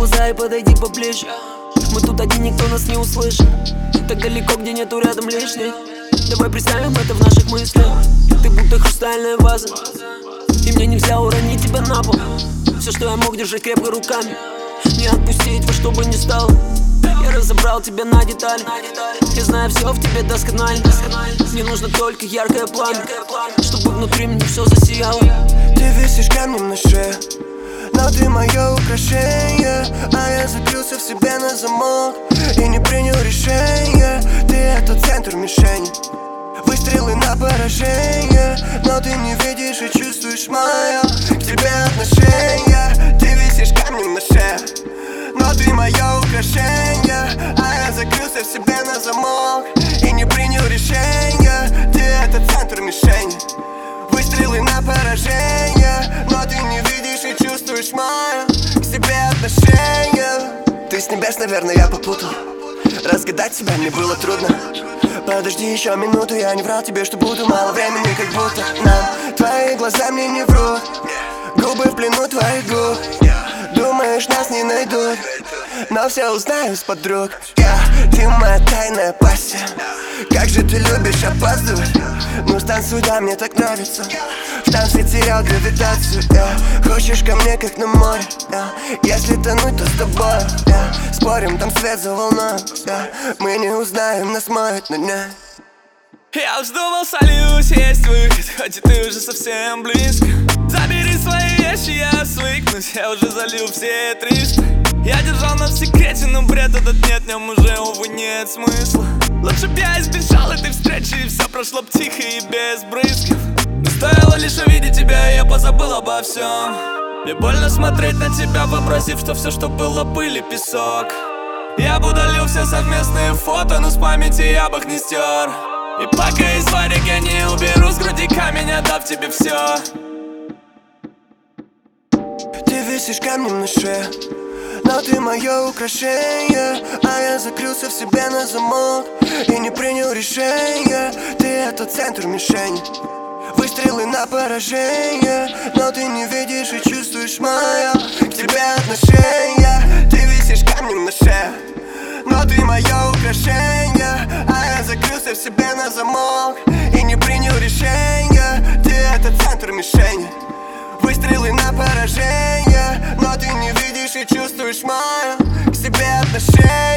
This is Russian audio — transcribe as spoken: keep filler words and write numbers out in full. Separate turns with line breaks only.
глаза и подойди поближе. Мы тут один, никто нас не услышит. Так далеко, где нету рядом лишних. Давай представим это в наших мыслях. Ты будто хрустальная ваза, и мне нельзя уронить тебя на пол. Все, что я мог, держать крепко руками, не отпустить во что бы ни стало. Я разобрал тебя на детали, я знаю все в тебе досконально. Мне нужно только яркое пламя, чтобы внутри мне все засияло.
Ты висишь камнем на шее, но ты мое украшение. А я закрылся в себе на замок и не принял решение. Ты это центр мишени, выстрелы на поражение. Но ты не видишь и чувствуешь мое к тебе отношение. Ты висишь камнем на шее, но ты мое украшение. А я закрылся в себе на замок и не принял решение. Ты это центр мишени, выстрелы на поражение. Но ты не видишь и чувствуешь мое к себе отношение. Ты с небес, наверное, я попутал. Разгадать тебя мне было трудно. Подожди еще минуту, я не врал тебе, что буду. Мало времени, как будто нам. Твои глаза мне не врут, губы в плену твоих губ. Думаешь, нас не найдут, но все узнаю с подруг. yeah. Ты моя тайная пассия. Как же ты любишь опаздывать. Ну станцуй, да, мне так нравится. В танце терял гравитацию. yeah. Хочешь ко мне, как на море. yeah. Если тонуть, то с тобой. yeah. Спорим, там свет за волной. yeah. Мы не узнаем, нас моют на дне.
Я уж думал, солюсь, есть выход, хоть и ты уже совсем близко. Забери свои вещи, я свыкнусь, я уже залил все трижды. Я держал нас в секрете, но бред этот нет, в нем уже, увы, нет смысла. Лучше б я избежал этой встречи, и все прошло б тихо и без брызгов. Но стоило лишь увидеть тебя, и я позабыл обо всем. Мне больно смотреть на тебя, вообразив, что все, что было, пыль и песок. Я бы удалил все совместные фото, но с памяти я бы их не стер. И пока из варик я не уберу с груди камень, отдав тебе все.
Ты висишь камнем на шее, но ты мое украшение. А я закрылся в себе на замок и не принял решение. Ты это центр мишени, выстрелы на поражение. Но ты не видишь и чувствуешь мое к тебе отношение. Ты висишь камнем на шее, но ты мое украшение. А я закрылся в себе на замок и не принял решение. Ты это центр мишени, выстрелы на поражение. Но ты не видишь и чувствуешь мое к себе отношение.